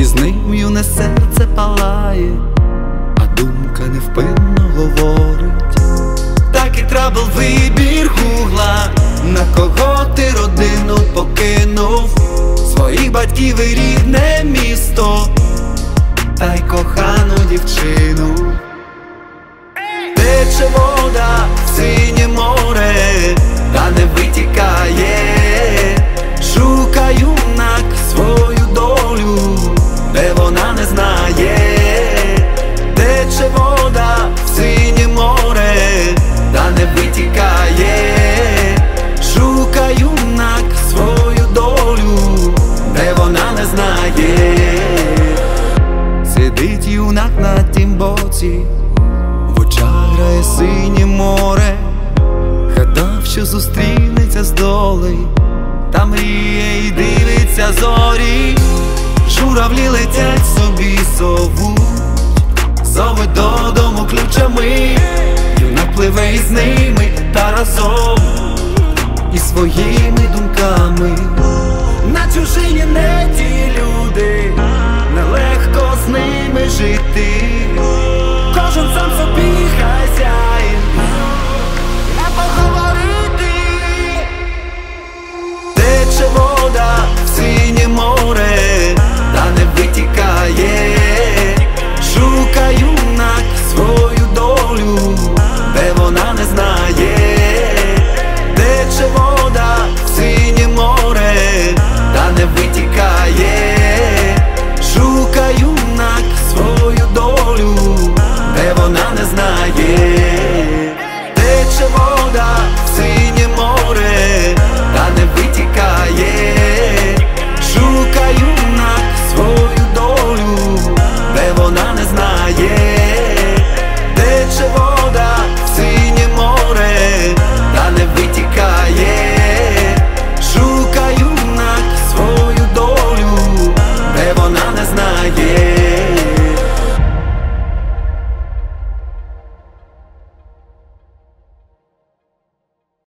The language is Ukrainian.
і з ним юне серце палає, а думка невпинно говорить. Так і трабл вибір гугла, на кого ти родину покинув, своїх батьків і рідне місто, та й кохану дівчину. Тече вода в синє море, та не витікає. Шукай, юнак, свою долю, де вона не знає. Тече вода в синє море, та не витікає. Шукай, юнак, свою долю, де вона не знає. Сидить юнак на тім боці, в очах грає синє море. Гадав, що зустрінеться з долею, та мріє і дивиться зорі. Журавлі летять собі совуть, зовуть додому ключами. Юнак пливе із ними та разом із своїми думками. На чужині не ті люди,